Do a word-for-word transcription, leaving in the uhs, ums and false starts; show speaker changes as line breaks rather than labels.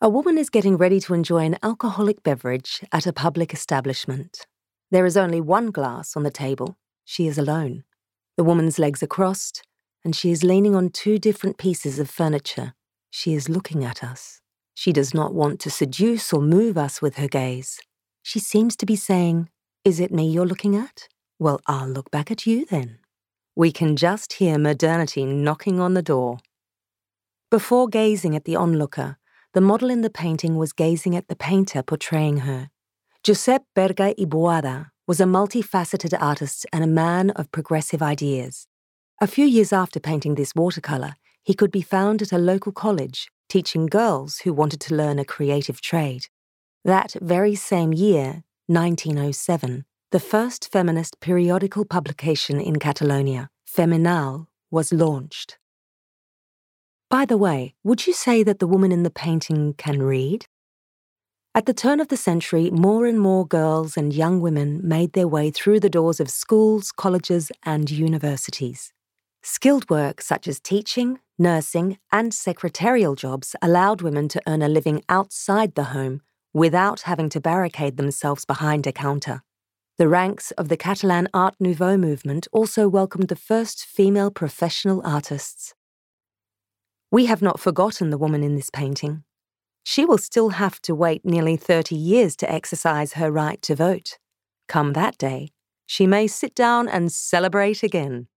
A woman is getting ready to enjoy an alcoholic beverage at a public establishment. There is only one glass on the table. She is alone. The woman's legs are crossed, and she is leaning on two different pieces of furniture. She is looking at us. She does not want to seduce or move us with her gaze. She seems to be saying, "Is it me you're looking at? Well, I'll look back at you then." We can just hear modernity knocking on the door. Before gazing at the onlooker, the model in the painting was gazing at the painter portraying her. Josep Berga y Boada was a multifaceted artist and a man of progressive ideas. A few years after painting this watercolour, he could be found at a local college, teaching girls who wanted to learn a creative trade. That very same year, nineteen oh seven, the first feminist periodical publication in Catalonia, Feminal, was launched. By the way, would you say that the woman in the painting can read? At the turn of the century, more and more girls and young women made their way through the doors of schools, colleges, and universities. Skilled work such as teaching, nursing, and secretarial jobs allowed women to earn a living outside the home without having to barricade themselves behind a counter. The ranks of the Catalan Art Nouveau movement also welcomed the first female professional artists. We have not forgotten the woman in this painting. She will still have to wait nearly thirty years to exercise her right to vote. Come that day, she may sit down and celebrate again.